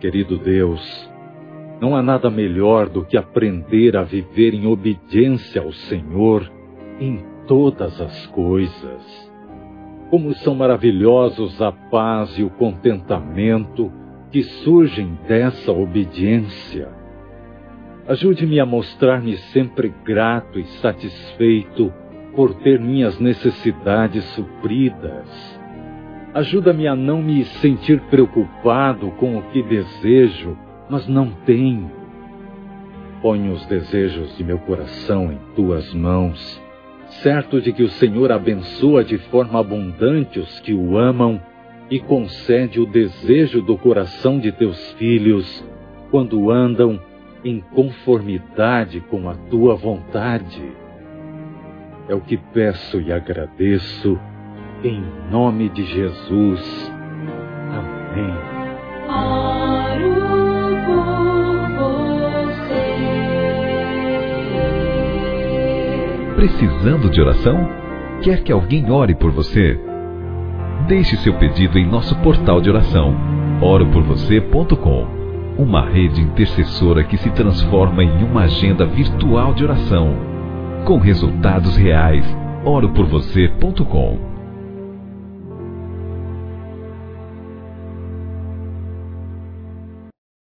Querido Deus, não há nada melhor do que aprender a viver em obediência ao Senhor em todas as coisas. Como são maravilhosos a paz e o contentamento que surgem dessa obediência. Ajude-me a mostrar-me sempre grato e satisfeito por ter minhas necessidades supridas. Ajuda-me a não me sentir preocupado com o que desejo, mas não tenho. Ponho os desejos de meu coração em tuas mãos, certo de que o Senhor abençoa de forma abundante os que o amam e concede o desejo do coração de teus filhos quando andam em conformidade com a tua vontade. É o que peço e agradeço, em nome de Jesus. Amém. Oro por você. Precisando de oração? Quer que alguém ore por você? Deixe seu pedido em nosso portal de oração, oroporvocê.com, uma rede intercessora que se transforma em uma agenda virtual de oração, com resultados reais. oroporvocê.com